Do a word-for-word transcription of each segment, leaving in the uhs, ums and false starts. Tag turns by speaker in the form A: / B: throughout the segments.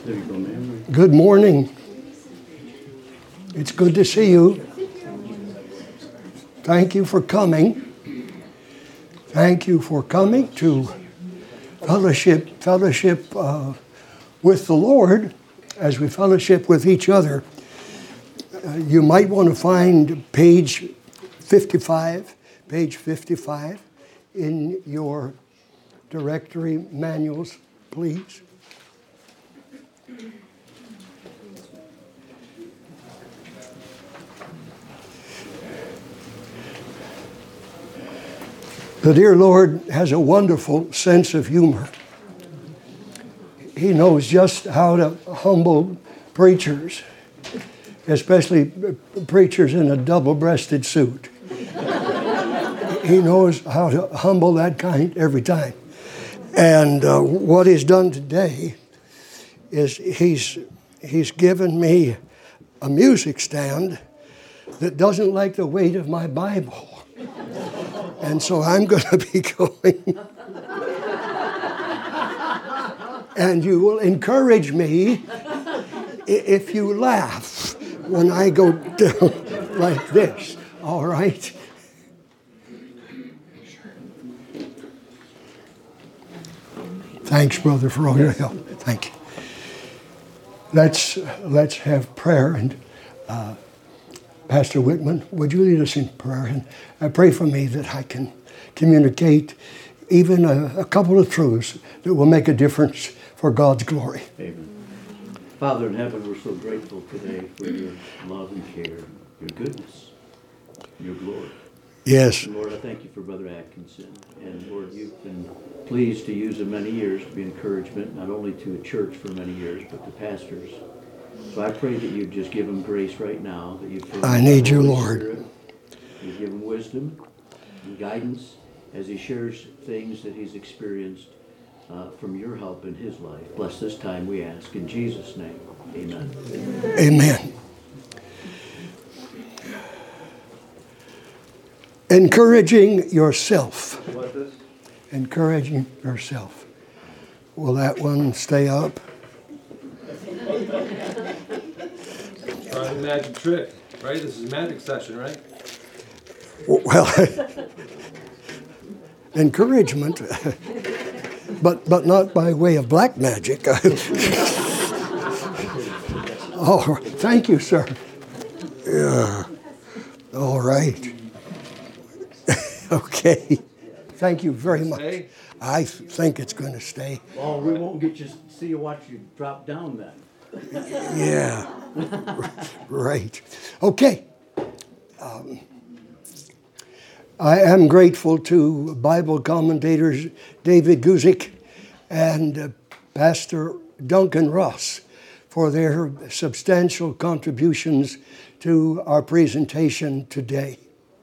A: There you go, ma'am.
B: Good morning. It's good to see you. Thank you for coming. Thank you for coming to fellowship, fellowship uh, with the Lord as we fellowship with each other. Uh, you might want to find page fifty-five, page fifty-five in your directory manuals, please. The dear Lord has a wonderful sense of humor. He knows just how to humble preachers, especially preachers in a double-breasted suit. He knows how to humble that kind every time. And uh, what he's done today is he's, he's given me a music stand that doesn't like the weight of my Bible. And so I'm going to be going. And you will encourage me if you laugh when I go down like this. All right? Thanks, brother, for all your help. Thank you. Let's, let's have prayer. And uh, Pastor Whitman, would you lead us in prayer? And I pray for me that I can communicate even a, a couple of truths that will make a difference for God's glory.
A: Amen. Father in heaven, we're so grateful today for your love and care, your goodness, your glory.
B: Yes.
A: And Lord, I thank you for Brother Atkinson. And Lord, you've been pleased to use him many years to be encouragement, not only to a church for many years, but to pastors. So I pray that you just give him grace right now. That you
B: I need you, Lord.
A: Spirit. You give him wisdom and guidance as he shares things that he's experienced uh, from your help in his life. Bless this time, we ask. In Jesus' name, amen.
B: Amen. Encouraging yourself. Encouraging yourself. Will that one stay up?
C: Try the magic trick, right? This is a magic session, right?
B: Well, encouragement, but but not by way of black magic. Oh, thank you, sir. Yeah. All right. Okay. Thank you very much.
C: Stay?
B: I think it's going to stay.
A: Well, we won't get you see you watch you drop down then.
B: Yeah. Right. Okay. Um, I am grateful to Bible commentators David Guzik and uh, Pastor Duncan Ross for their substantial contributions to our presentation today.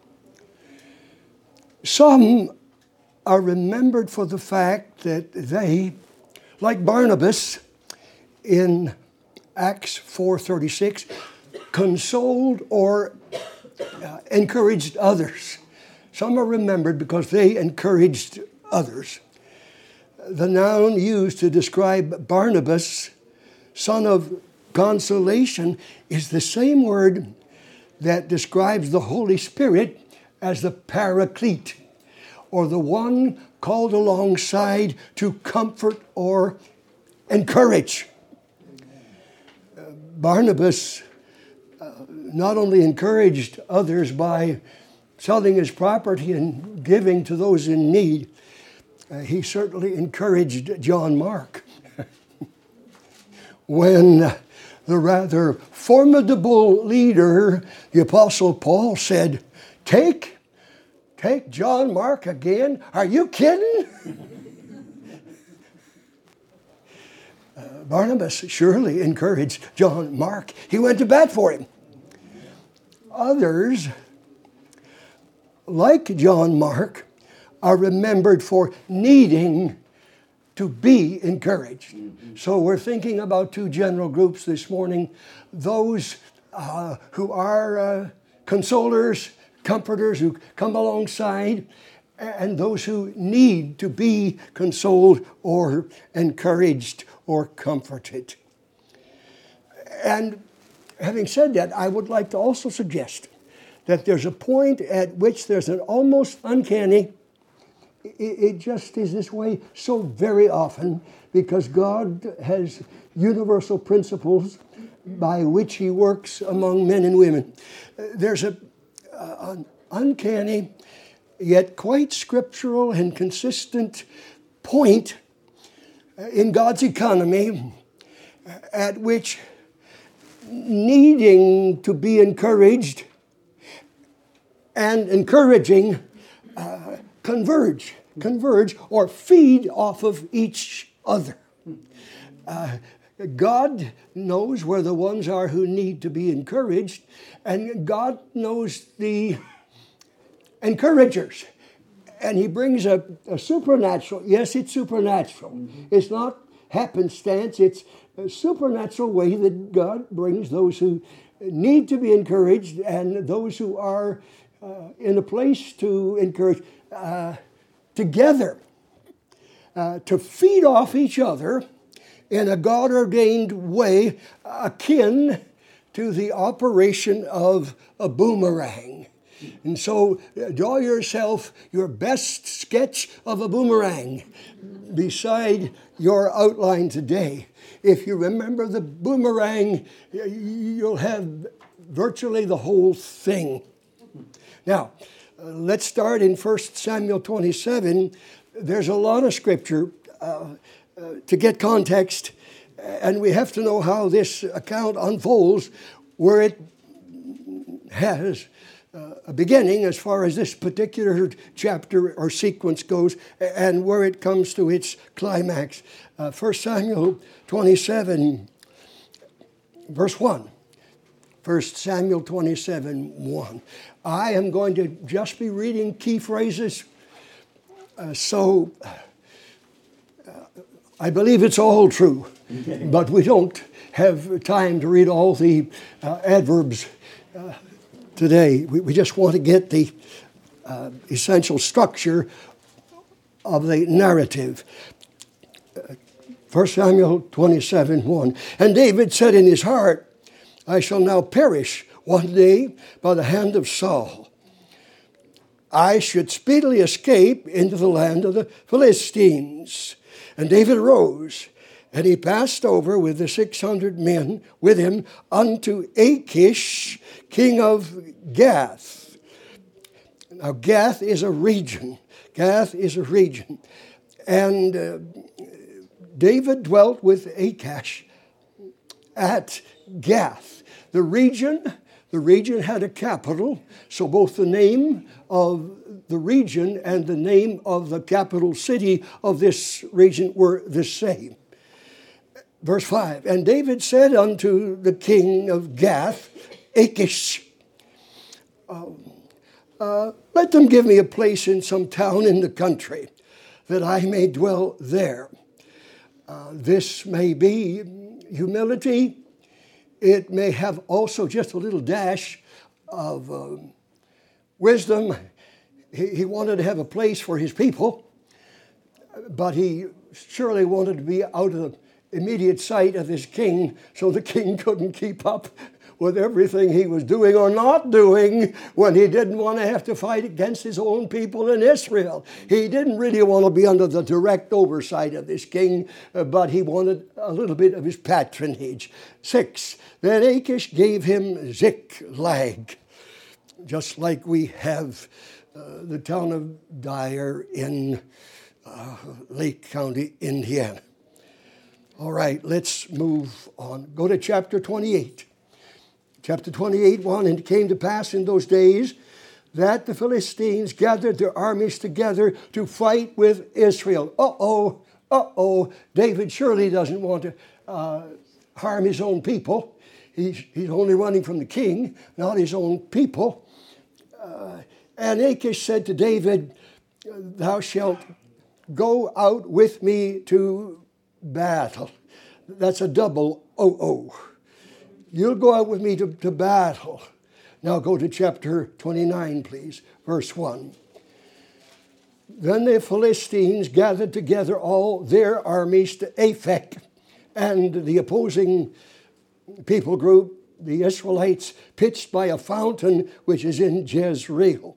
B: Some are remembered for the fact that they, like Barnabas in Acts four thirty-six, consoled or uh, encouraged others. Some are remembered because they encouraged others. The noun used to describe Barnabas, son of consolation, is the same word that describes the Holy Spirit as the Paraclete, or the one called alongside to comfort or encourage. Uh, Barnabas uh, not only encouraged others by selling his property and giving to those in need, uh, he certainly encouraged John Mark. When uh, the rather formidable leader, the Apostle Paul, said, Take, take John Mark again? Are you kidding? uh, Barnabas surely encouraged John Mark. He went to bat for him. Others, like John Mark, are remembered for needing to be encouraged. Mm-hmm. So we're thinking about two general groups this morning. Those uh, who are uh, consolers, comforters, who come alongside, and those who need to be consoled or encouraged or comforted. And having said that, I would like to also suggest that there's a point at which there's an almost uncanny, it, it just is this way so very often, because God has universal principles by which he works among men and women. There's a, an uncanny, yet quite scriptural and consistent point in God's economy at which needing to be encouraged and encouraging uh, converge, converge or feed off of each other. Uh, God knows where the ones are who need to be encouraged, and God knows the encouragers. And he brings a, a supernatural, yes, it's supernatural. Mm-hmm. It's not happenstance, it's a supernatural way that God brings those who need to be encouraged and those who are uh, in a place to encourage uh, together, uh, to feed off each other in a God-ordained way akin to the operation of a boomerang. And so uh, draw yourself your best sketch of a boomerang beside your outline today. If you remember the boomerang, you'll have virtually the whole thing. Now, uh, let's start in First Samuel twenty-seven. There's a lot of scripture uh, uh, to get context, and we have to know how this account unfolds, where it has uh, a beginning as far as this particular chapter or sequence goes, and where it comes to its climax. Uh, First Samuel twenty-seven, verse one. First Samuel twenty-seven, one. I am going to just be reading key phrases, uh, so uh, I believe it's all true, but we don't have time to read all the uh, adverbs uh, today. We, we just want to get the uh, essential structure of the narrative. Uh, First Samuel twenty-seven, one. And David said in his heart, I shall now perish one day by the hand of Saul. I should speedily escape into the land of the Philistines. And David arose, and he passed over with the six hundred men with him unto Achish, king of Gath. Now, Gath is a region. Gath is a region. And uh, David dwelt with Achish at Gath. The region, the region had a capital, so both the name of the region and the name of the capital city of this region were the same. Verse five, and David said unto the king of Gath, Achish, uh, uh, let them give me a place in some town in the country, that I may dwell there. Uh, this may be humility. It may have also just a little dash of uh, wisdom. He, he wanted to have a place for his people, but he surely wanted to be out of the immediate sight of his king, so the king couldn't keep up with everything he was doing or not doing when he didn't want to have to fight against his own people in Israel. He didn't really want to be under the direct oversight of this king, uh, but he wanted a little bit of his patronage. Six, then Achish gave him Ziklag, just like we have uh, the town of Dyer in uh, Lake County, Indiana. All right, let's move on. Go to chapter twenty-eight. Chapter twenty-eight, one, and it came to pass in those days that the Philistines gathered their armies together to fight with Israel. Uh-oh, uh-oh, David surely doesn't want to uh, harm his own people. He's, he's only running from the king, not his own people. Uh, and Achish said to David, thou shalt go out with me to battle. That's a double oh-oh. You'll go out with me to, to battle. Now go to chapter twenty-nine, please, verse one. Then the Philistines gathered together all their armies to Aphek, and the opposing people group, the Israelites, pitched by a fountain which is in Jezreel.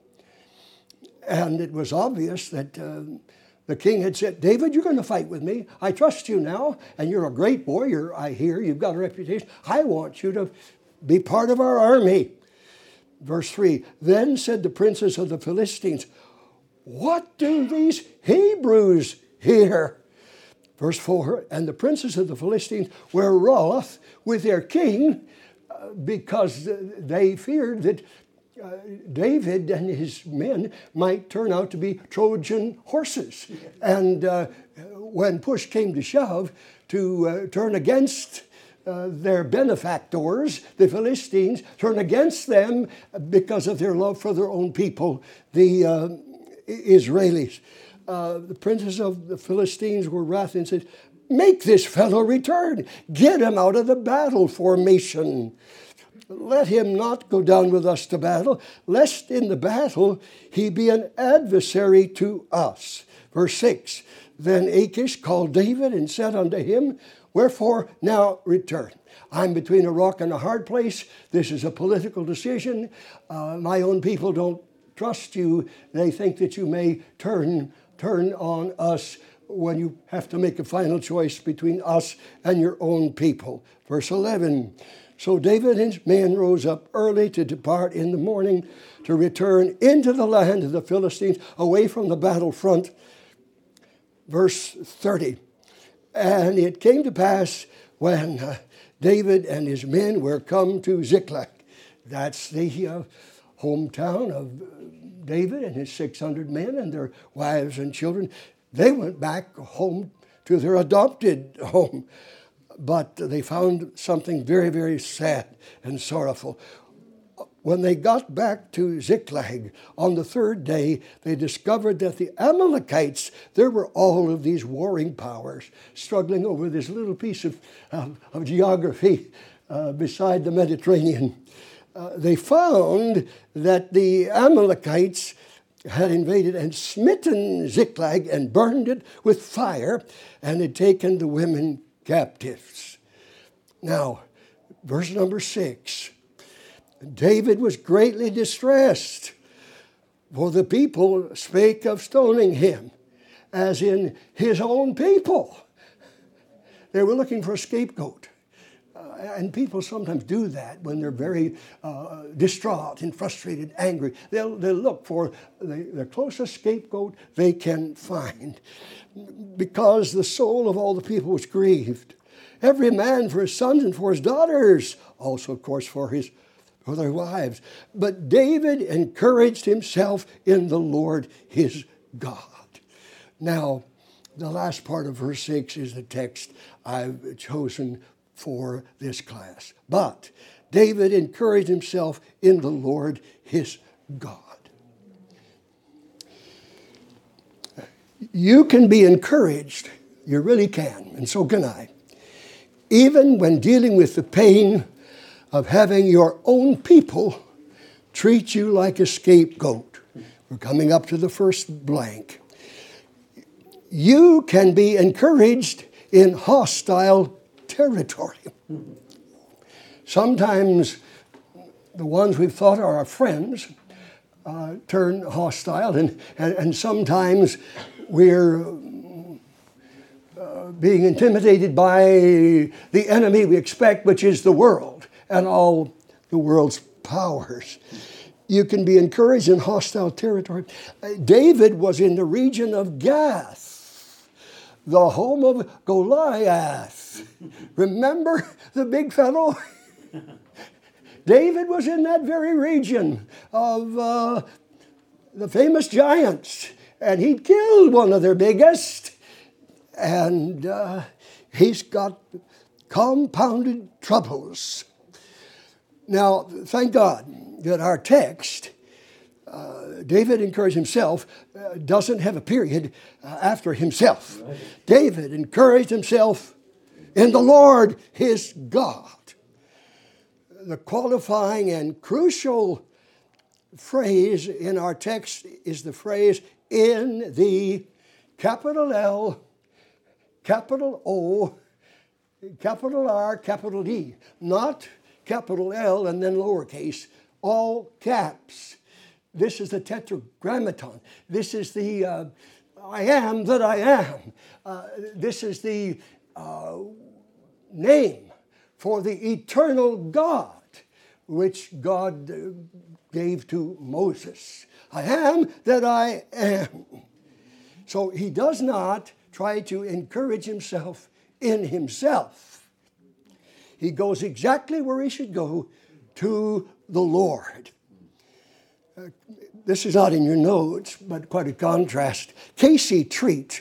B: And it was obvious that uh, the king had said, David, you're going to fight with me. I trust you now, and you're a great warrior, I hear. You've got a reputation. I want you to be part of our army. Verse three, then said the princes of the Philistines, what do these Hebrews here? Verse four, and the princes of the Philistines were wroth with their king uh, because they feared that uh, David and his men might turn out to be Trojan horses. And uh, when push came to shove to uh, turn against uh, their benefactors, the Philistines, turn against them because of their love for their own people, the uh, Israelis. Uh, the princes of the Philistines were wrath and said, make this fellow return. Get him out of the battle formation. Let him not go down with us to battle, lest in the battle he be an adversary to us. Verse six, then Achish called David and said unto him, wherefore now return. I'm between a rock and a hard place. This is a political decision. Uh, my own people don't trust you. They think that you may turn turn on us when you have to make a final choice between us and your own people. Verse eleven, so David and his men rose up early to depart in the morning to return into the land of the Philistines, away from the battlefront. Verse thirty, and it came to pass when uh, David and his men were come to Ziklag. That's the uh, hometown of David and his six hundred men and their wives and children. They went back home to their adopted home. But they found something very, very sad and sorrowful. When they got back to Ziklag on the third day, they discovered that the Amalekites, there were all of these warring powers struggling over this little piece of, of, of geography uh, beside the Mediterranean. Uh, they found that the Amalekites had invaded and smitten Ziklag and burned it with fire and had taken the women captives. Now, verse number six. David was greatly distressed, for the people spake of stoning him, as in his own people. They were looking for a scapegoat. Uh, and people sometimes do that when they're very uh, distraught and frustrated, angry. They'll, they'll look for the, the closest scapegoat they can find, because the soul of all the people was grieved. Every man for his sons and for his daughters, also, of course, for his for their wives. But David encouraged himself in the Lord his God. Now, the last part of verse six is the text I've chosen for this class. But David encouraged himself in the Lord his God. You can be encouraged, you really can, and so can I, even when dealing with the pain of having your own people treat you like a scapegoat. We're coming up to the first blank. You can be encouraged in hostile territory. Sometimes the ones we've thought are our friends uh, turn hostile, and, and, and sometimes we're uh, being intimidated by the enemy we expect, which is the world and all the world's powers. You can be encouraged in hostile territory. Uh, David was in the region of Gath, the home of Goliath. Remember the big fellow? David was in that very region of uh, the famous giants, and he'd killed one of their biggest, and uh, he's got compounded troubles. Now, thank God that our text, uh, David encouraged himself, uh, doesn't have a period uh, after himself. Right. David encouraged himself in the Lord his God. The qualifying and crucial phrase in our text is the phrase, in the capital L, capital O, capital R, capital D, not capital L and then lowercase, all caps. This is the tetragrammaton. This is the uh, I am that I am. Uh, this is the uh, name for the eternal God, which God uh, gave to Moses. I am that I am. So he does not try to encourage himself in himself. He goes exactly where he should go, to the Lord. Uh, this is not in your notes, but quite a contrast. Casey Treat.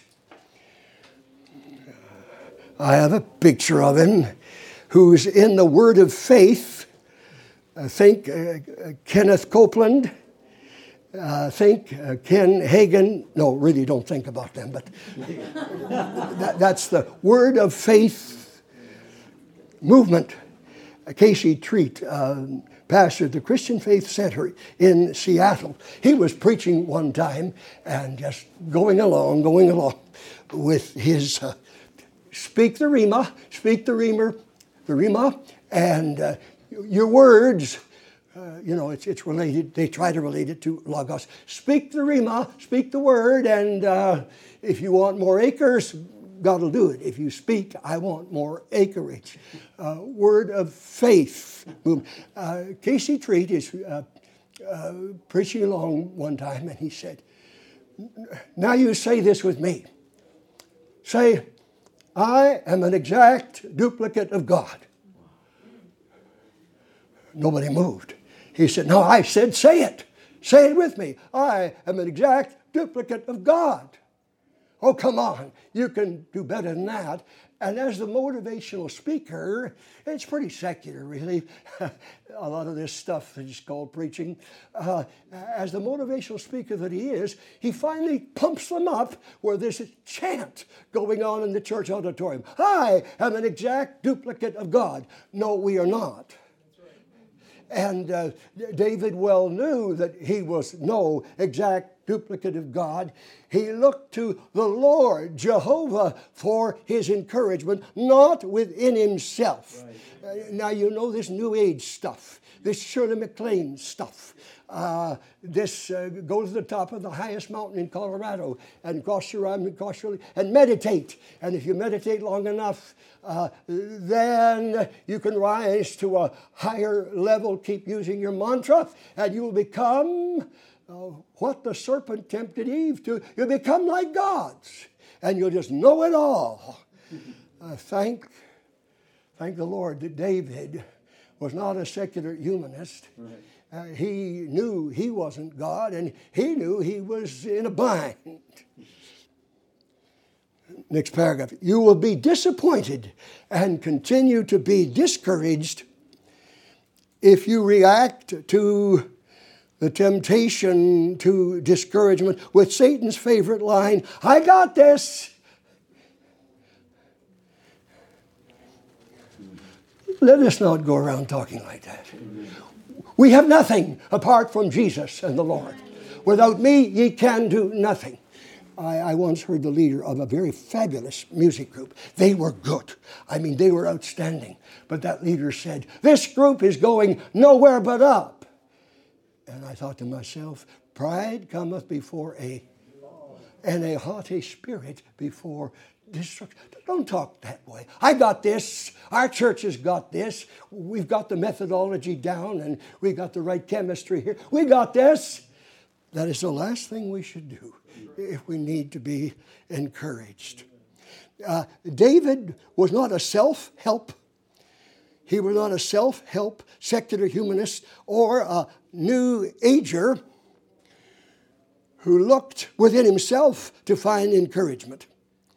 B: I have a picture of him who's in the Word of Faith. I think uh, uh, Kenneth Copeland. Uh, think uh, Ken Hagen. No, really don't think about them, but that, that's the Word of Faith movement. Uh, Casey Treat, uh, pastor at the Christian Faith Center in Seattle. He was preaching one time and just going along, going along with his uh, speak the Rhema, speak the Reamer, the Rhema, and uh, your words. Uh, you know, it's it's related. They try to relate it to Logos. Speak the Rhema, speak the word, and uh, if you want more acres, God will do it. If you speak, I want more acreage. Uh, word of faith. Uh, Casey Treat is uh, uh, preaching along one time, and he said, "Now you say this with me. Say, I am an exact duplicate of God." Nobody moved. He said, "No, I said, say it. Say it with me. I am an exact duplicate of God." Oh, come on. You can do better than that. And as the motivational speaker, it's pretty secular, really. A lot of this stuff is called preaching. Uh, as the motivational speaker that he is, he finally pumps them up where there's a chant going on in the church auditorium. I am an exact duplicate of God. No, we are not. And uh, David well knew that he was no exact duplicate of God. He looked to the Lord, Jehovah, for his encouragement, not within himself. Right. Uh, now, you know this New Age stuff, this Shirley MacLaine stuff. Uh, this uh, go to the top of the highest mountain in Colorado and cross your arm and cross your and meditate. And if you meditate long enough, uh, then you can rise to a higher level. Keep using your mantra, and you will become uh, what the serpent tempted Eve to. You'll become like gods, and you'll just know it all. Uh, thank, thank the Lord that David was not a secular humanist. Right. Uh, he knew he wasn't God, and he knew he was in a bind. Next paragraph. You will be disappointed and continue to be discouraged if you react to the temptation to discouragement with Satan's favorite line, "I got this." Let us not go around talking like that. We have nothing apart from Jesus and the Lord. Without me, ye can do nothing. I, I once heard the leader of a very fabulous music group. They were good. I mean, they were outstanding. But that leader said, "This group is going nowhere but up." And I thought to myself, pride cometh before a, and a haughty spirit before destruction. Don't talk that way. I got this. Our church has got this. We've got the methodology down, and we got the right chemistry here. We got this. That is the last thing we should do if we need to be encouraged. Uh, David was not a self-help. He was not a self-help secular humanist or a new ager who looked within himself to find encouragement.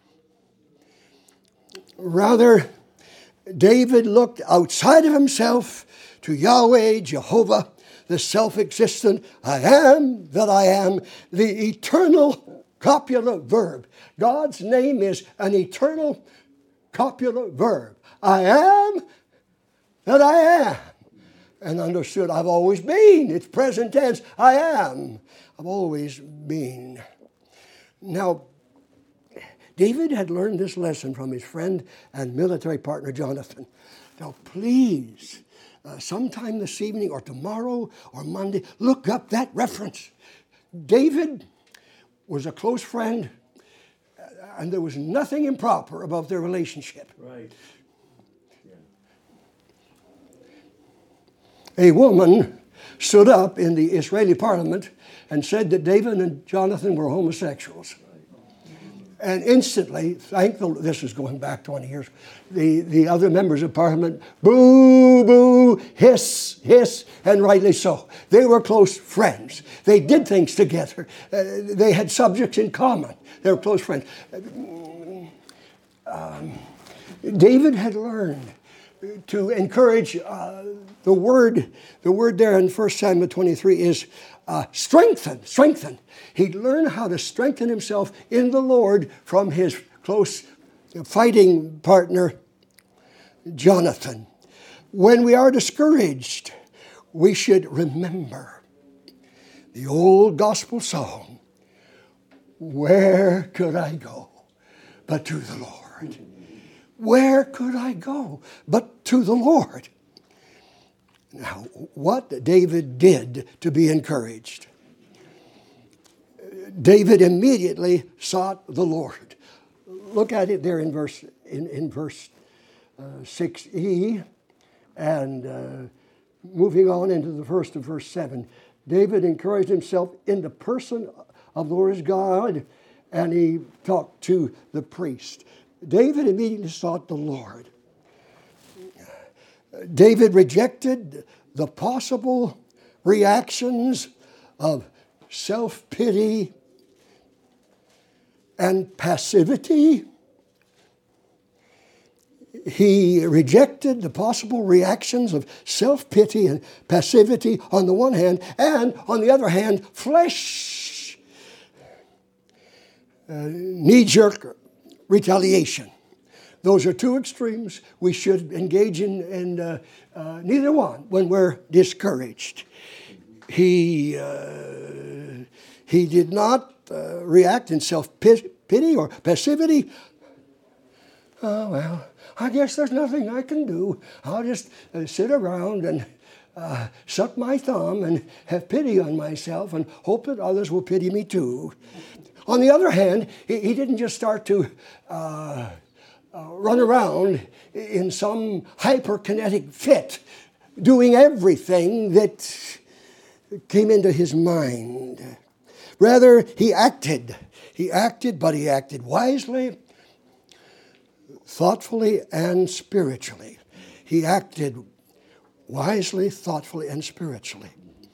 B: Rather, David looked outside of himself to Yahweh, Jehovah, the self-existent I am that I am, the eternal copula verb. God's name is an eternal copula verb. I am that I am. And understood, I've always been. It's present tense. I am. I've always been. Now, David had learned this lesson from his friend and military partner, Jonathan. Now, please, uh, sometime this evening or tomorrow or Monday, look up that reference. David was a close friend, and there was nothing improper about their relationship.
A: Right. Yeah.
B: A woman stood up in the Israeli parliament and said that David and Jonathan were homosexuals. And instantly, thank the this is going back twenty years, the, the other members of parliament, boo, boo, hiss, hiss, and rightly so. They were close friends. They did things together. Uh, they had subjects in common. They were close friends. Um, David had learned to encourage uh, the word, the word there in First Samuel twenty-three is uh, strengthen, strengthen. He'd learned how to strengthen himself in the Lord from his close fighting partner, Jonathan. When we are discouraged, we should remember the old gospel song, "Where could I go but to the Lord? Where could I go but to the Lord?" Now, what David did to be encouraged. David immediately sought the Lord. Look at it there in verse in, in verse uh, six e, and uh, moving on into the first of verse seven. David encouraged himself in the person of the Lord his God, and he talked to the priest. David immediately sought the Lord. David rejected the possible reactions of self-pity and passivity. He rejected the possible reactions of self-pity and passivity on the one hand, and on the other hand, flesh, uh, knee-jerk retaliation. Those are two extremes. We should engage in, in uh, uh, neither one when we're discouraged. He, uh, he did not uh, react in self-pity or passivity. Oh, well, I guess there's nothing I can do. I'll just uh, sit around and uh, suck my thumb and have pity on myself and hope that others will pity me too. On the other hand, he, he didn't just start to uh, uh, run around in some hyperkinetic fit, doing everything that came into his mind. Rather, he acted. He acted, but he acted wisely, thoughtfully, and spiritually. He acted wisely, thoughtfully, and spiritually.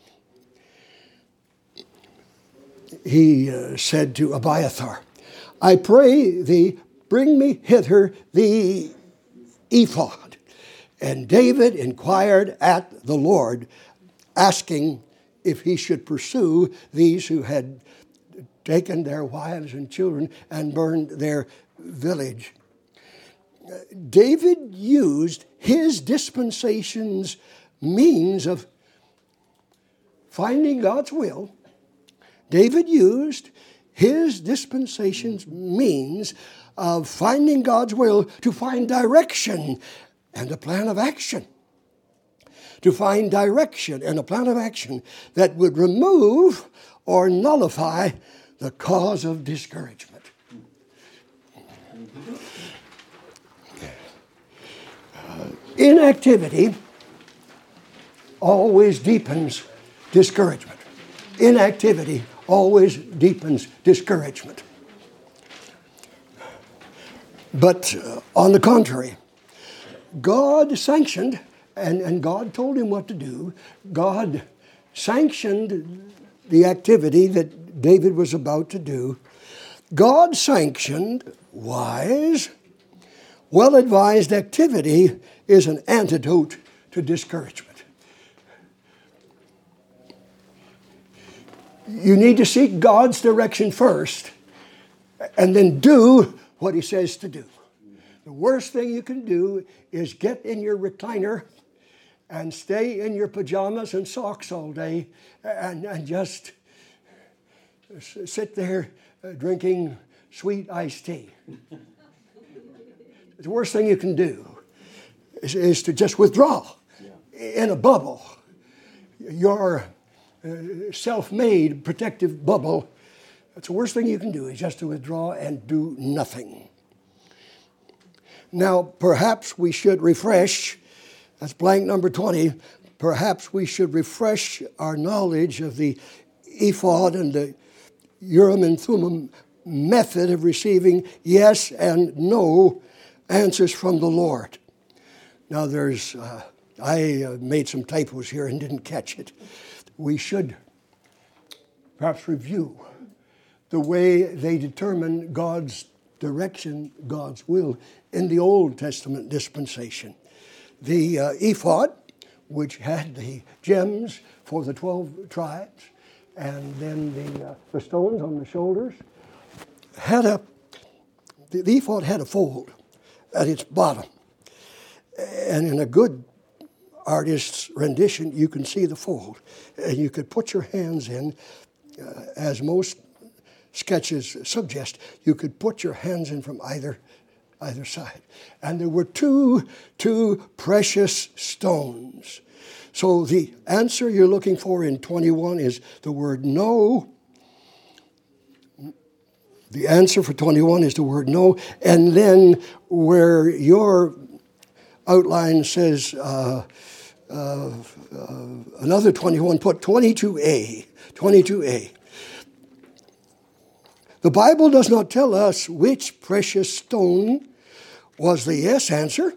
B: He uh, said to Abiathar, "I pray thee, bring me hither the ephod." And David inquired at the Lord, asking if he should pursue these who had taken their wives and children and burned their village. David used his dispensation's means of finding God's will. David used his dispensation's means of finding God's will to find direction and a plan of action. To find direction and a plan of action that would remove or nullify the cause of discouragement. Uh, inactivity always deepens discouragement. Inactivity always deepens discouragement. But uh, on the contrary, God sanctioned, and, and God told him what to do. God sanctioned the activity that David was about to do. God sanctioned wise, well-advised activity is an antidote to discouragement. You need to seek God's direction first and then do what he says to do. The worst thing you can do is get in your recliner and stay in your pajamas and socks all day and, and just sit there uh, drinking sweet iced tea. The worst thing you can do is, is to just withdraw in a bubble. Your uh, self-made protective bubble, that's the worst thing you can do, is just to withdraw and do nothing. Now, perhaps we should refresh, that's blank number twenty, perhaps we should refresh our knowledge of the ephod and the Urim and Thummim method of receiving yes and no answers from the Lord. Now there's, uh, I uh, made some typos here and didn't catch it. We should perhaps review the way they determine God's direction, God's will in the Old Testament dispensation. The uh, ephod, which had the gems for the twelve tribes, and then the, uh, the stones on the shoulders, had a, the, the ephod had a fold at its bottom. And in a good artist's rendition, you can see the fold. And you could put your hands in, uh, as most sketches suggest, you could put your hands in from either either side. And there were two, two precious stones. So the answer you're looking for in twenty-one is the word no. The answer for twenty-one is the word no. And then where your outline says uh, uh, uh, another twenty-one, put twenty-two A. twenty-two A. The Bible does not tell us which precious stone was the yes answer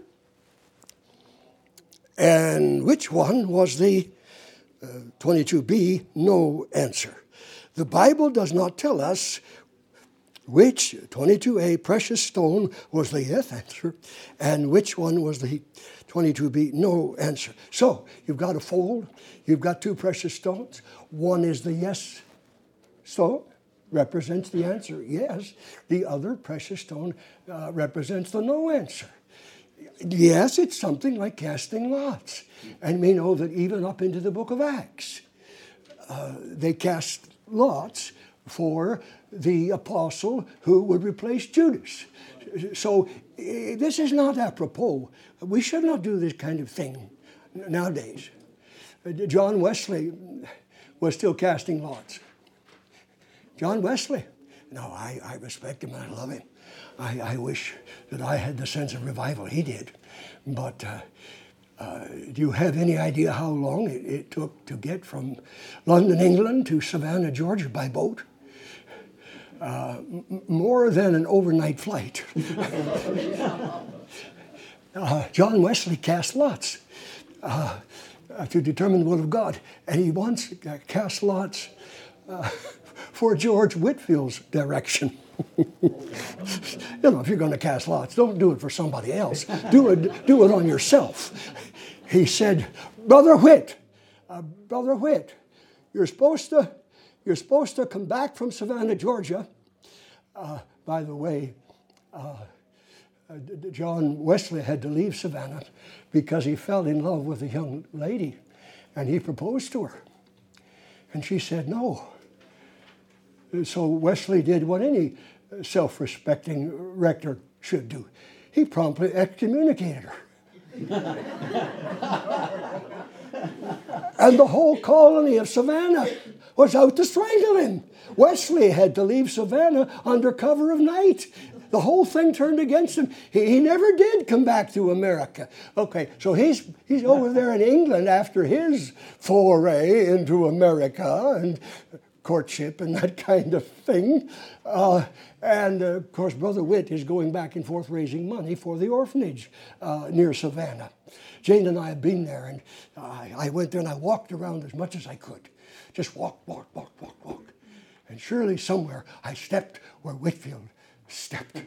B: and which one was the uh, twenty-two B no answer. The Bible does not tell us which twenty-two A precious stone was the yes answer and which one was the twenty-two B no answer. So you've got a fold, you've got two precious stones. One is the yes stone, represents the answer, yes. The other precious stone uh, represents the no answer. Yes, it's something like casting lots. And we know that even up into the book of Acts, uh, they cast lots for the apostle who would replace Judas. So uh, this is not apropos. We should not do this kind of thing nowadays. Uh, John Wesley was still casting lots. John Wesley. No, I, I respect him and I love him. I, I wish that I had the sense of revival he did. But uh, uh, do you have any idea how long it, it took to get from London, England to Savannah, Georgia by boat? Uh, m- more than an overnight flight. uh, John Wesley cast lots uh, uh, to determine the will of God. And he once uh, cast lots uh, for George Whitfield's direction. You know, if you're going to cast lots, don't do it for somebody else. Do it, do it on yourself. He said, Brother Whit, uh, Brother Whit, you're supposed to, you're supposed to come back from Savannah, Georgia. Uh, by the way, uh, uh, John Wesley had to leave Savannah because he fell in love with a young lady, and he proposed to her, and she said no. So Wesley did what any self-respecting rector should do. He promptly excommunicated her. And the whole colony of Savannah was out to strangle him. Wesley had to leave Savannah under cover of night. The whole thing turned against him. He, he never did come back to America. Okay, so he's he's over there in England after his foray into America and courtship and that kind of thing. Uh, and, uh, of course, Brother Whit is going back and forth raising money for the orphanage uh, near Savannah. Jane and I have been there, and uh, I went there and I walked around as much as I could. Just walk, walk, walk, walk, walk. And surely somewhere I stepped where Whitfield stepped.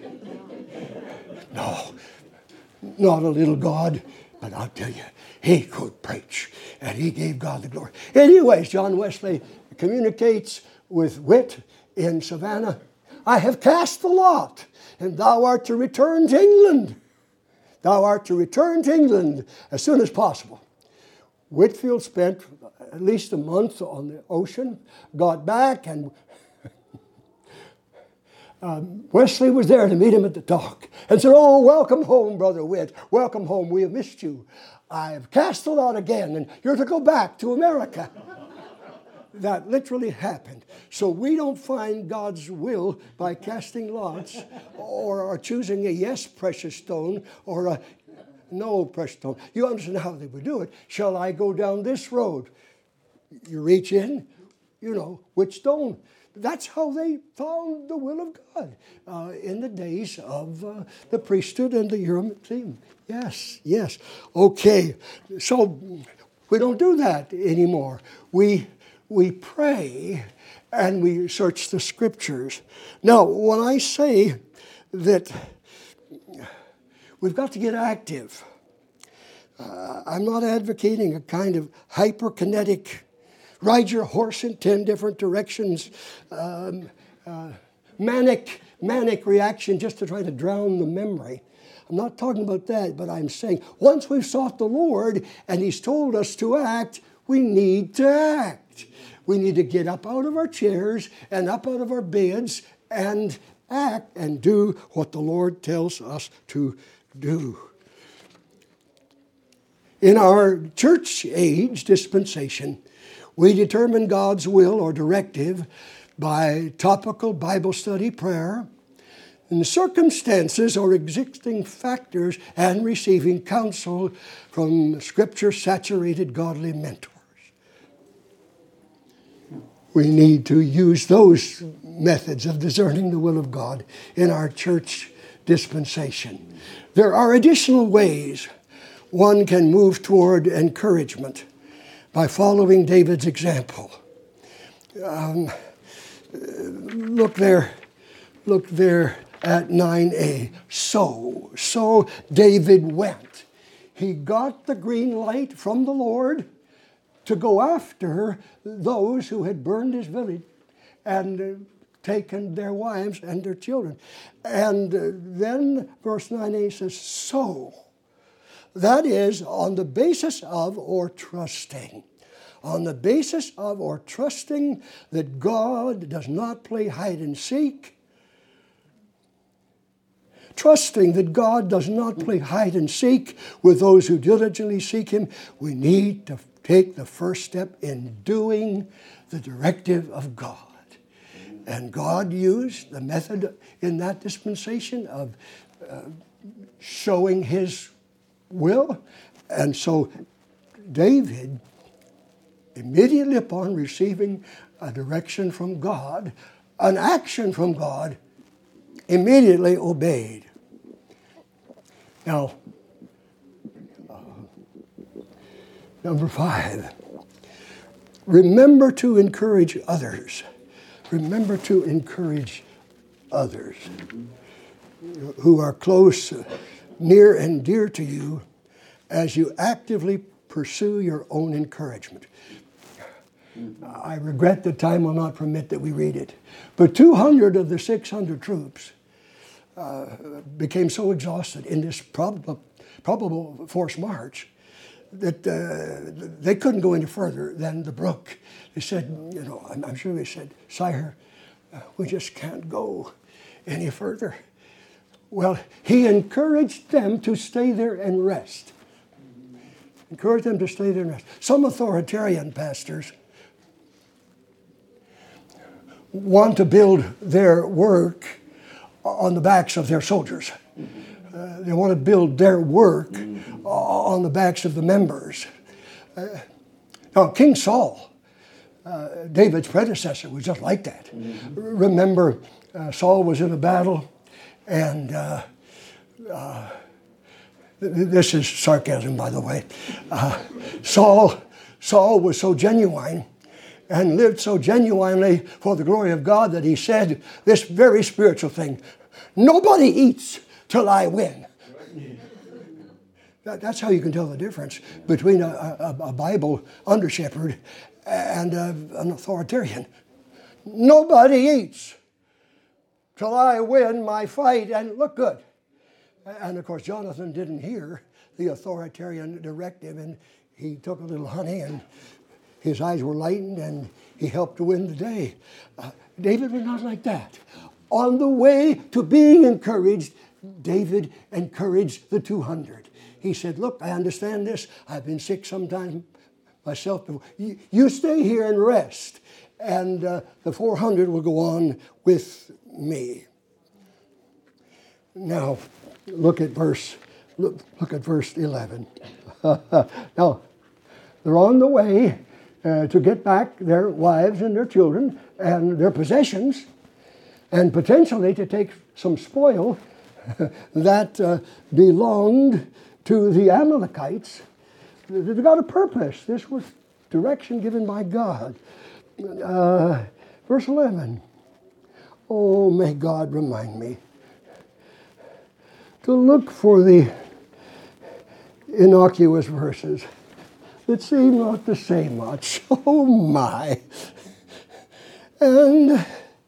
B: No, not a little God. But I'll tell you, he could preach, and he gave God the glory. Anyways, John Wesley communicates with Whit in Savannah. I have cast the lot, and thou art to return to England. Thou art to return to England as soon as possible. Whitfield spent at least a month on the ocean, got back, and Um, Wesley was there to meet him at the dock and said, "Oh, welcome home, Brother Witt. Welcome home. We have missed you. I've cast the lot again, and you're to go back to America." That literally happened. So we don't find God's will by casting lots or, or choosing a yes precious stone or a no precious stone. You understand how they would do it. Shall I go down this road? You reach in, you know, which stone? That's how they found the will of God uh, in the days of uh, the priesthood and the Urim theme. Yes, yes. Okay, so we don't do that anymore. We we pray and we search the Scriptures. Now, when I say that we've got to get active, uh, I'm not advocating a kind of hyperkinetic ride your horse in ten different directions, um, uh, manic, manic reaction just to try to drown the memory. I'm not talking about that, but I'm saying once we've sought the Lord and He's told us to act, we need to act. We need to get up out of our chairs and up out of our beds and act and do what the Lord tells us to do. In our church age dispensation, we determine God's will or directive by topical Bible study prayer, and the circumstances or existing factors, and receiving counsel from Scripture-saturated godly mentors. We need to use those methods of discerning the will of God in our church dispensation. There are additional ways one can move toward encouragement by following David's example. Um, look there, look there at nine a. So, so David went. He got the green light from the Lord to go after those who had burned his village and uh, taken their wives and their children. And uh, then verse nine a says, so. That is, on the basis of or trusting. On the basis of or trusting that God does not play hide and seek. Trusting that God does not play hide and seek with those who diligently seek Him, we need to take the first step in doing the directive of God. And God used the method in that dispensation of uh, showing His will. And so David, immediately upon receiving a direction from God, an action from God, immediately obeyed. Now, uh, number five, remember to encourage others. Remember to encourage others who are close, near and dear to you, as you actively pursue your own encouragement. I regret that time will not permit that we read it. But two hundred of the six hundred troops uh, became so exhausted in this probable, probable forced march that uh, they couldn't go any further than the brook. They said, you know, I'm, I'm sure they said, Sire, uh, we just can't go any further. Well, he encouraged them to stay there and rest. Encouraged them to stay there and rest. Some authoritarian pastors want to build their work on the backs of their soldiers. Uh, they want to build their work on the backs of the members. Uh, now, King Saul, uh, David's predecessor, was just like that. Mm-hmm. Remember, uh, Saul was in a battle, and uh, uh, th- this is sarcasm, by the way. Uh, Saul, Saul was so genuine and lived so genuinely for the glory of God that he said this very spiritual thing: nobody eats till I win. That, that's how you can tell the difference between a, a, a Bible under-shepherd and a, an authoritarian. Nobody eats till I win my fight and look good. And of course, Jonathan didn't hear the authoritarian directive, and he took a little honey, and his eyes were lightened, and he helped to win the day. Uh, David was not like that. On the way to being encouraged, David encouraged the two hundred. He said, look, I understand this. I've been sick sometimes myself before. You, you stay here and rest, and uh, the four hundred will go on with me. Now, look at verse, look, look at verse eleven. Now, they're on the way uh, to get back their wives and their children and their possessions, and potentially to take some spoil that uh, belonged to the Amalekites. They've got a purpose. This was direction given by God. Uh, verse eleven. Oh, may God remind me to look for the innocuous verses that seem not to say much. Oh, my. And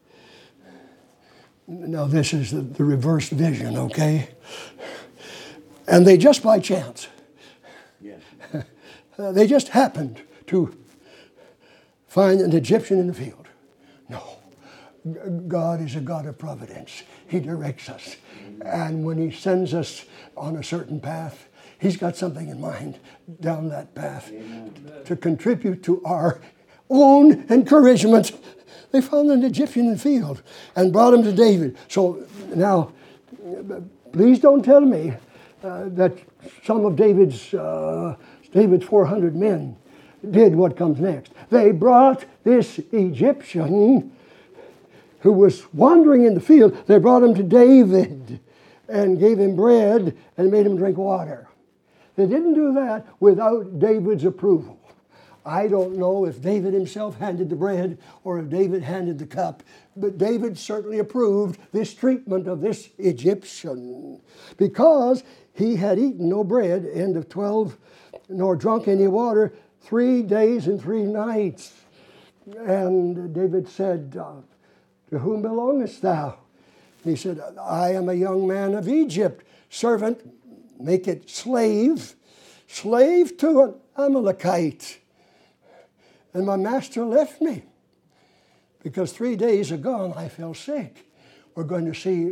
B: now this is the, the reverse vision, okay? And they just by chance,
A: Yes.
B: uh, they just happened to find an Egyptian in the field. No. G- God is a God of providence. He directs us. And when He sends us on a certain path, He's got something in mind down that path to contribute to our own encouragement. They found an Egyptian in the field and brought him to David. So now, please don't tell me uh, that some of David's uh, David's four hundred men did what comes next. They brought this Egyptian who was wandering in the field. They brought him to David and gave him bread and made him drink water. They didn't do that without David's approval. I don't know if David himself handed the bread or if David handed the cup, but David certainly approved this treatment of this Egyptian because he had eaten no bread, end of twelve, nor drunk any water, three days and three nights. And David said, uh, to whom belongest thou? And he said, I am a young man of Egypt, servant, make it slave, slave to an Amalekite. And my master left me because three days ago I fell sick. We're going to see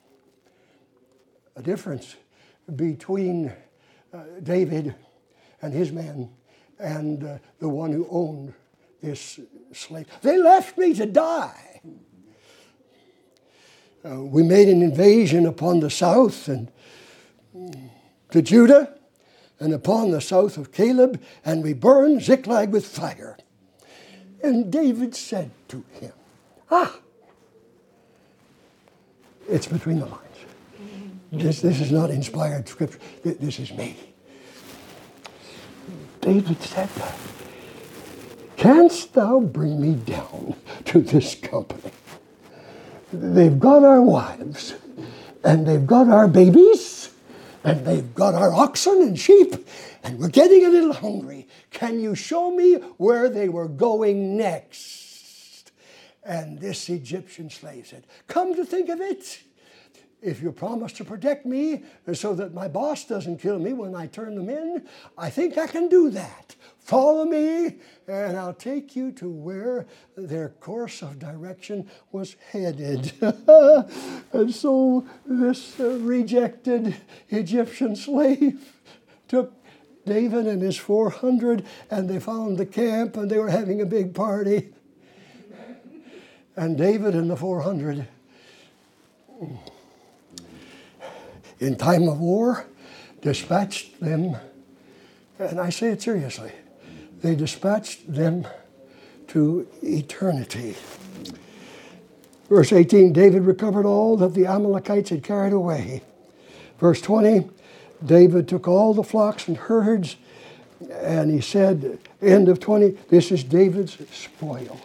B: a difference between uh, David and his men and uh, the one who owned this slave. They left me to die. Uh, we made an invasion upon the south and to Judah and upon the south of Caleb, and we burned Ziklag with fire. And David said to him, ah, it's between the lines. This, this is not inspired scripture. This is me. David said, canst thou bring me down to this company? They've got our wives, and they've got our babies, and they've got our oxen and sheep, and we're getting a little hungry. Can you show me where they were going next? And this Egyptian slave said, come to think of it, if you promise to protect me so that my boss doesn't kill me when I turn them in, I think I can do that. Follow me, and I'll take you to where their course of direction was headed. And so this uh, rejected Egyptian slave took David and his four hundred, and they found the camp, and they were having a big party. And David and the four hundred, in time of war, dispatched them, and I say it seriously, they dispatched them to eternity. Verse eighteen, David recovered all that the Amalekites had carried away. Verse twenty, David took all the flocks and herds, and he said, end of twenty, this is David's spoil.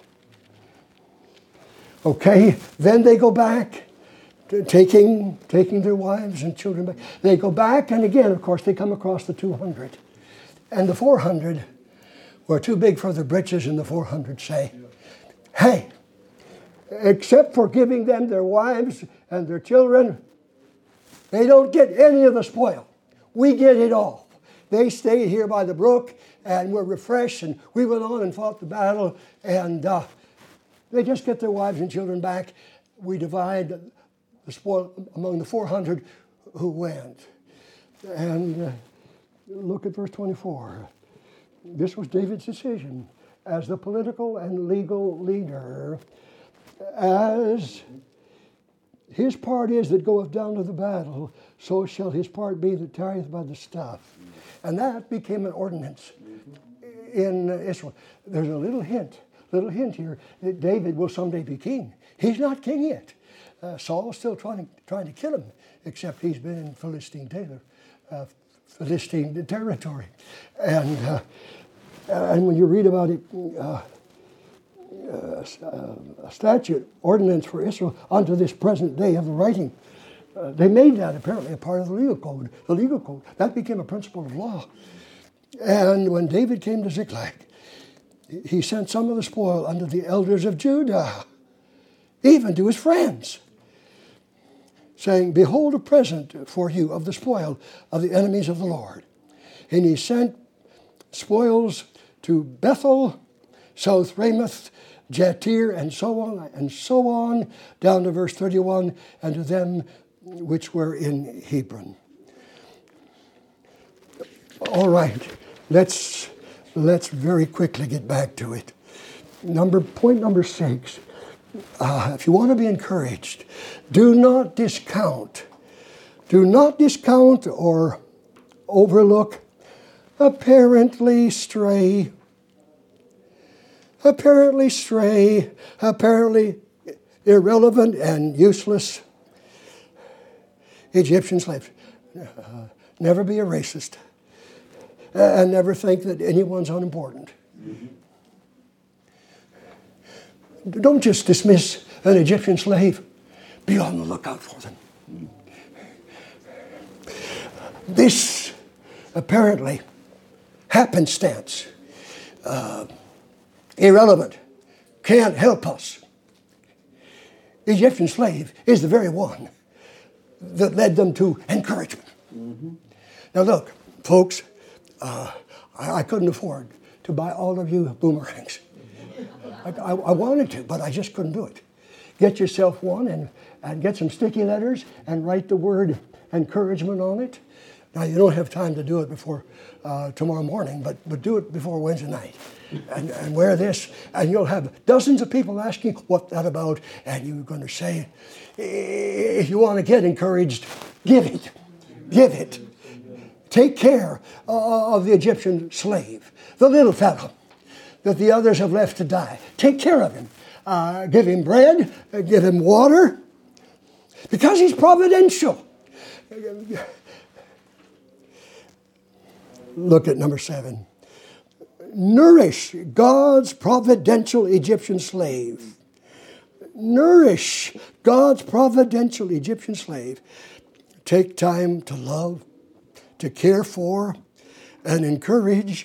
B: Okay, then they go back, to taking, taking their wives and children back. They go back, and again, of course, they come across the two hundred. And the four hundred were too big for their britches, and the four hundred say, hey, except for giving them their wives and their children, they don't get any of the spoil. We get it all. They stayed here by the brook, and we're refreshed, and we went on and fought the battle, and uh, they just get their wives and children back. we divide the spoil among the four hundred who went. And uh, look at verse twenty-four. This was David's decision as the political and legal leader, as his part is that goeth down to the battle, so shall his part be that tarrieth by the stuff. And that became an ordinance in Israel. There's a little hint, little hint here that David will someday be king. He's not king yet. Uh, Saul's still trying, trying to kill him, except he's been in Philistine Taylor, uh, Philistine territory. And uh, and when you read about it, uh, uh, a statute, ordinance for Israel unto this present day of the writing, uh, they made that apparently a part of the legal code. The legal code that became a principle of law. And when David came to Ziklag, he sent some of the spoil unto the elders of Judah, even to his friends, saying, behold a present for you of the spoil of the enemies of the Lord. And he sent spoils to Bethel, South Ramoth, Jatir, and so on, and so on, down to verse thirty-one, and to them which were in Hebron. All right, let's let's very quickly get back to it. Number point number six. Uh, if you want to be encouraged, do not discount, do not discount or overlook apparently stray, apparently stray, apparently irrelevant and useless Egyptian slaves. Uh, never be a racist, and never think that anyone's unimportant. Mm-hmm. Don't just dismiss an Egyptian slave. Be on the lookout for them. This apparently happenstance, uh, irrelevant, can't help us. Egyptian slave is the very one that led them to encouragement. Mm-hmm. Now look, folks, uh, I, I couldn't afford to buy all of you boomerangs. I, I, I wanted to, but I just couldn't do it. Get yourself one and, and get some sticky letters and write the word encouragement on it. Now, you don't have time to do it before uh, tomorrow morning, but, but do it before Wednesday night. And, and wear this, and you'll have dozens of people asking what that about, and you're going to say, if you want to get encouraged, give it. Give it. Take care uh, of the Egyptian slave, the little fellow that the others have left to die. Take care of him. Uh, give him bread. Uh, give him water. Because he's providential. Look at number seven. Nourish God's providential Egyptian slave. Nourish God's providential Egyptian slave. Take time to love, to care for, and encourage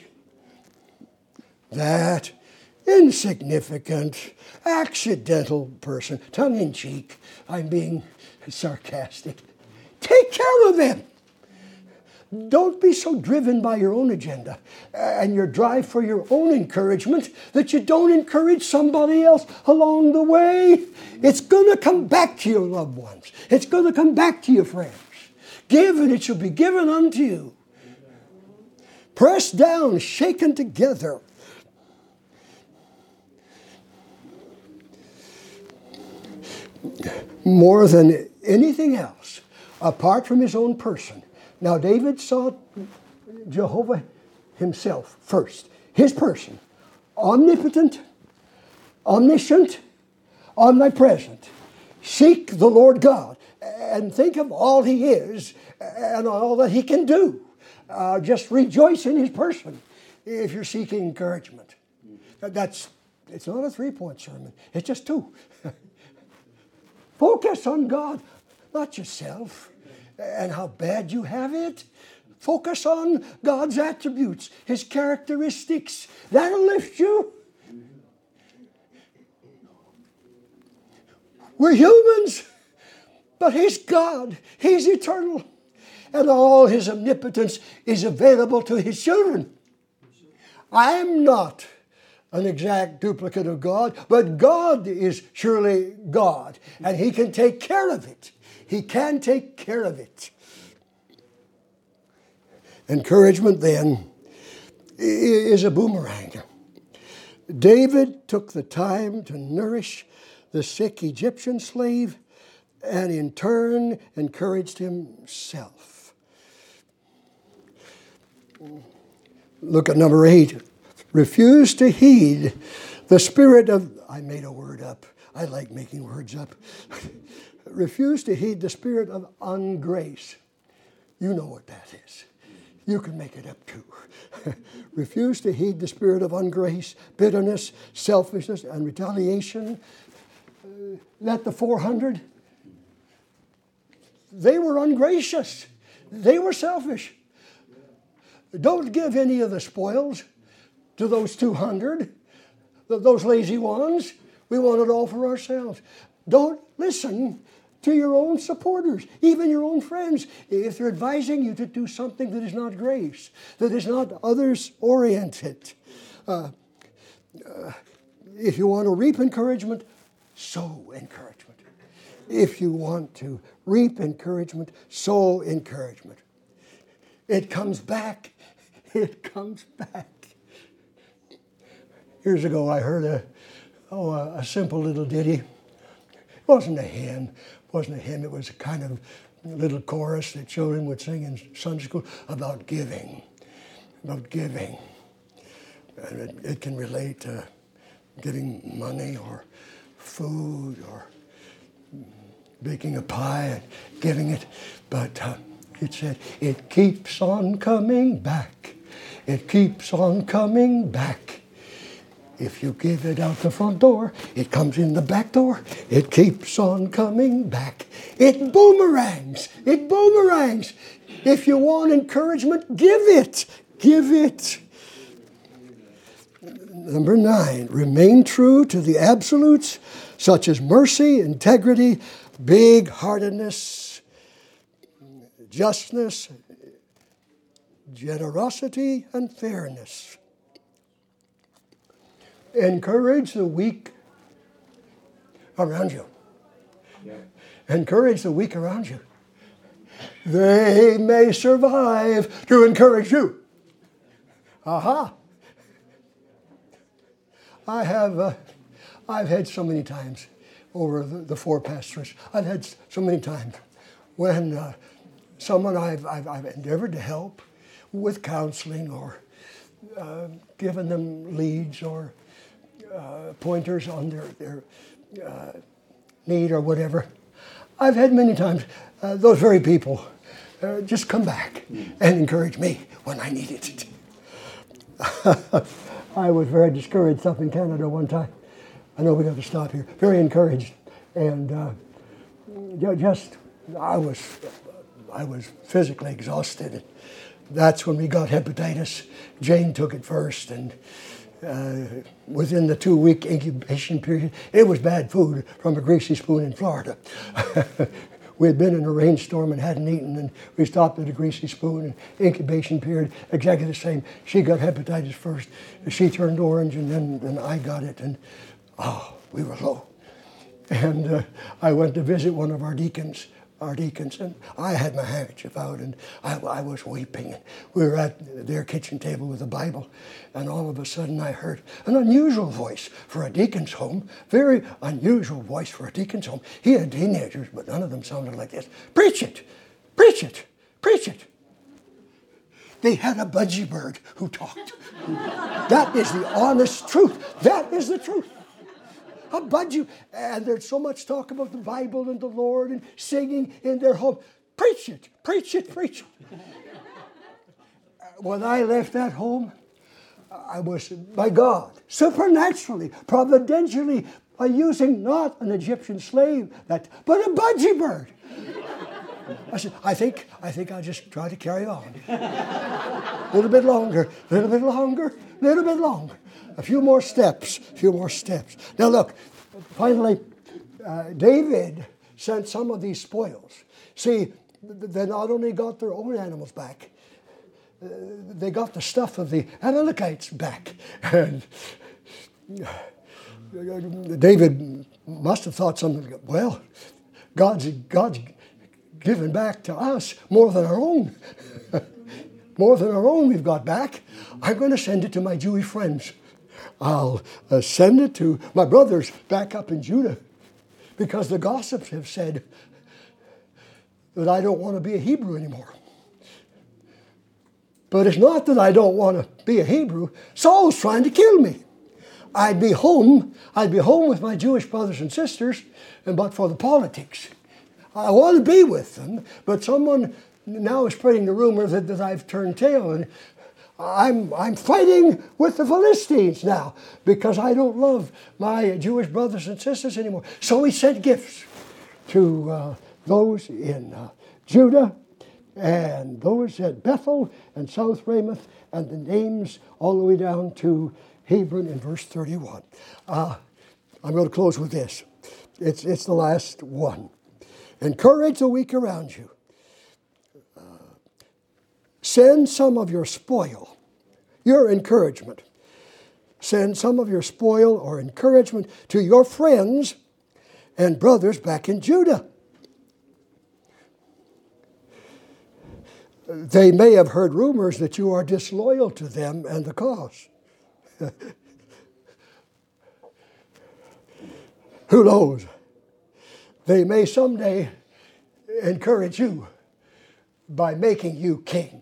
B: that insignificant, accidental person. Tongue-in-cheek, I'm being sarcastic. Take care of them. Don't be so driven by your own agenda and your drive for your own encouragement that you don't encourage somebody else along the way. It's going to come back to your loved ones. It's going to come back to your friends. Give and it shall be given unto you. Pressed down, shaken together. More than anything else, apart from his own person. Now, David saw Jehovah himself first. His person. Omnipotent, omniscient, omnipresent. Seek the Lord God and think of all he is and all that he can do. Uh, just rejoice in his person if you're seeking encouragement. That's, it's not a three-point sermon. It's just two. Focus on God, not yourself and how bad you have it. Focus on God's attributes, his characteristics. That'll lift you. We're humans, but he's God. He's eternal. And all his omnipotence is available to his children. I'm not an exact duplicate of God, but God is surely God, and He can take care of it. He can take care of it. Encouragement, then, is a boomerang. David took the time to nourish the sick Egyptian slave and in turn encouraged himself. Look at number eight. Refuse to heed the spirit of, I made a word up. I like making words up. Refuse to heed the spirit of ungrace. You know what that is. You can make it up too. Refuse to heed the spirit of ungrace, bitterness, selfishness, and retaliation. Uh, let the four hundred, they were ungracious. They were selfish. Don't give any of the spoils to those two hundred, those lazy ones. We want it all for ourselves. Don't listen to your own supporters, even your own friends, if they're advising you to do something that is not grace, that is not others-oriented. Uh, uh, if you want to reap encouragement, sow encouragement. If you want to reap encouragement, sow encouragement. It comes back. It comes back. Years ago, I heard a, oh, a, a simple little ditty. It wasn't a hymn. It wasn't a hymn. It was a kind of little chorus that children would sing in Sunday school about giving, about giving. And it, it can relate to giving money or food or baking a pie and giving it. But uh, it said, it keeps on coming back. It keeps on coming back. If you give it out the front door, it comes in the back door. It keeps on coming back. It boomerangs. It boomerangs. If you want encouragement, give it. Give it. Number nine, remain true to the absolutes, such as mercy, integrity, big-heartedness, justness, generosity, and fairness. Encourage the weak around you. Yeah. Encourage the weak around you. They may survive to encourage you. Aha. I have, uh, I've had so many times over the, the four pastors, I've had so many times when uh, someone I've, I've, I've endeavored to help with counseling or uh, given them leads or Uh, pointers on their, their uh, need or whatever. I've had many times uh, those very people uh, just come back and encourage me when I needed it. I was very discouraged up in Canada one time. I know we got to stop here. Very encouraged, and uh, just I was I was physically exhausted. That's when we got hepatitis. Jane took it first, and Uh, within the two-week incubation period, it was bad food from a greasy spoon in Florida. We had been in a rainstorm and hadn't eaten, and we stopped at a greasy spoon, and incubation period, exactly the same. She got hepatitis first. She turned orange, and then, then I got it, and oh, we were low. And uh, I went to visit one of our deacons, our deacons, and I had my handkerchief out, and I, I was weeping. And we were at their kitchen table with a Bible, and all of a sudden I heard an unusual voice for a deacon's home, very unusual voice for a deacon's home. He had teenagers, but none of them sounded like this. Preach it! Preach it! Preach it! They had a budgie bird who talked. That is the honest truth. That is the truth. A budgie, and there's so much talk about the Bible and the Lord and singing in their home. Preach it, preach it, preach it. When I left that home, I was, by God, supernaturally, providentially, by using not an Egyptian slave, that, but a budgie bird. I said, I think, I think I'll just try to carry on. A little bit longer, a little bit longer, a little bit longer. A few more steps, a few more steps. Now look, finally, uh, David sent some of these spoils. See, they not only got their own animals back, uh, they got the stuff of the Amalekites back. And David must have thought something, well, God's, God's given back to us more than our own. More than our own we've got back. I'm going to send it to my Jewish friends. I'll uh, send it to my brothers back up in Judah, because the gossips have said that I don't want to be a Hebrew anymore. But it's not that I don't want to be a Hebrew. Saul's trying to kill me. I'd be home. I'd be home with my Jewish brothers and sisters, and but for the politics. I want to be with them, but someone now is spreading the rumor that, that I've turned tail, and I'm, I'm fighting with the Philistines now because I don't love my Jewish brothers and sisters anymore. So he sent gifts to uh, those in uh, Judah and those at Bethel and South Ramoth, and the names all the way down to Hebron in verse thirty-one. Uh, I'm going to close with this. It's, it's the last one. Encourage the weak around you. Uh, send some of your spoil, your encouragement. Send some of your spoil or encouragement to your friends and brothers back in Judah. They may have heard rumors that you are disloyal to them and the cause. Who knows? They may someday encourage you by making you king.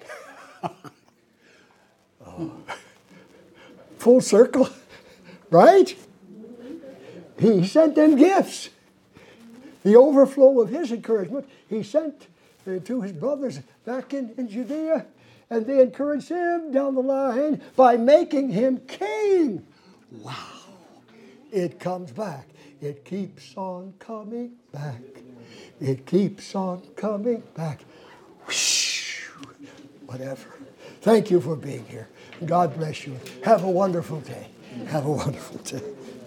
B: Oh. Full circle, right? He sent them gifts. The overflow of his encouragement, he sent to his brothers back in, in Judea, and they encouraged him down the line by making him king. Wow. It comes back. It keeps on coming back. It keeps on coming back. Whoosh. Whatever. Thank you for being here. God bless you. Have a wonderful day. Have a wonderful day.